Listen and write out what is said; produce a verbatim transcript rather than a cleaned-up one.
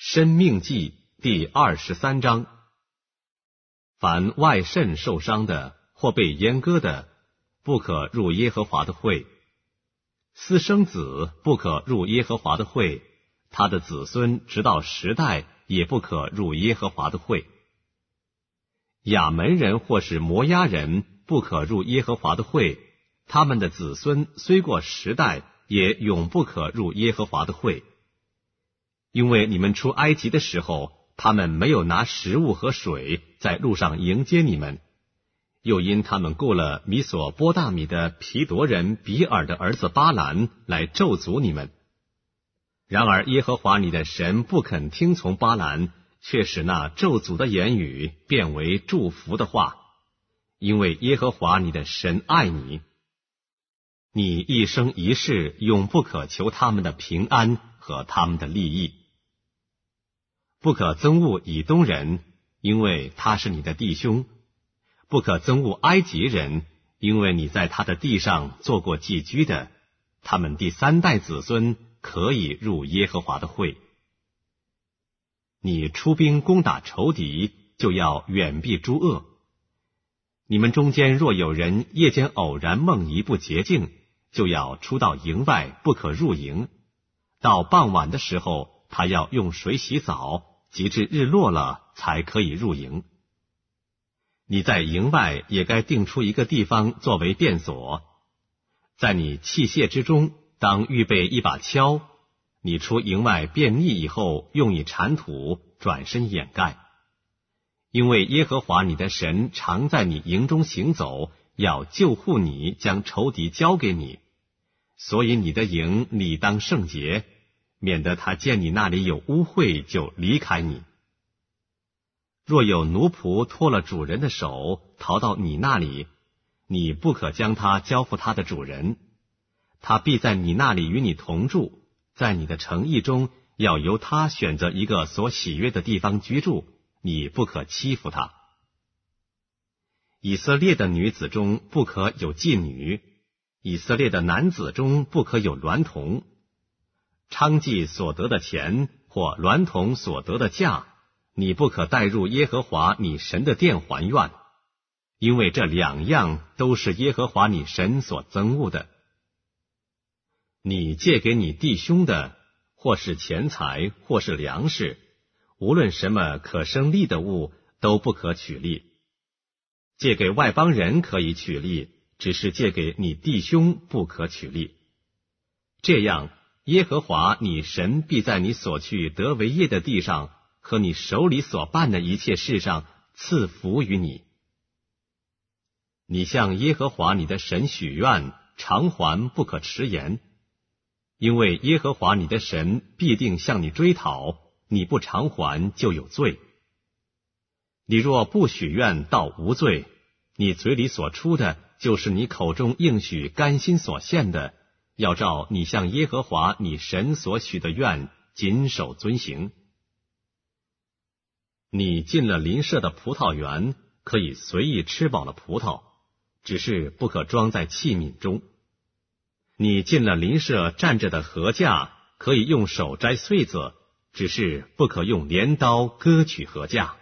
申命记第二十三章。凡外肾受伤的或被阉割的，不可入耶和华的会；私生子不可入耶和华的会，他的子孙直到十代也不可入耶和华的会。亚门人或是摩押人不可入耶和华的会，他们的子孙虽过十代，也永不可入耶和华的会。因为你们出埃及的时候，他们没有拿食物和水在路上迎接你们，又因他们雇了米索波大米的皮夺人比尔的儿子巴兰来咒诅你们。然而耶和华你的神不肯听从巴兰，却使那咒诅的言语变为祝福的话，因为耶和华你的神爱你。你一生一世永不可求他们的平安和他们的利益。不可憎恶以东人，因为他是你的弟兄；不可憎恶埃及人，因为你在他的地上做过寄居的，他们第三代子孙可以入耶和华的会。你出兵攻打仇敌，就要远避诸恶。你们中间若有人夜间偶然梦遗不洁净，就要出到营外，不可入营。到傍晚的时候，他要用水洗澡，及至日落了才可以入营。你在营外也该定出一个地方作为便所，在你器械之中当预备一把锹，你出营外便溺以后，用以铲土，转身掩盖。因为耶和华你的神常在你营中行走，要救护你，将仇敌交给你，所以你的营理当圣洁，免得他见你那里有污秽就离开你。若有奴仆脱了主人的手，逃到你那里，你不可将他交付他的主人，他必在你那里与你同住，在你的城邑中要由他选择一个所喜悦的地方居住，你不可欺负他。以色列的女子中不可有妓女，以色列的男子中不可有娈童。娼妓所得的钱或娈童所得的价，你不可带入耶和华你神的殿还愿，因为这两样都是耶和华你神所憎恶的。你借给你弟兄的，或是钱财，或是粮食，无论什么可生利的物，都不可取利。借给外邦人可以取利，只是借给你弟兄不可取利。这样耶和华你神必在你所去得为业的地上和你手里所办的一切事上赐福于你。你向耶和华你的神许愿，偿还不可迟延，因为耶和华你的神必定向你追讨，你不偿还就有罪。你若不许愿，倒无罪，你嘴里所出的就是你口中应许甘心所献的，要照你向耶和华你神所许的愿谨守遵行。你进了邻舍的葡萄园，可以随意吃饱了葡萄，只是不可装在器皿中。你进了邻舍站着的禾稼，可以用手摘穗子，只是不可用镰刀割取禾稼。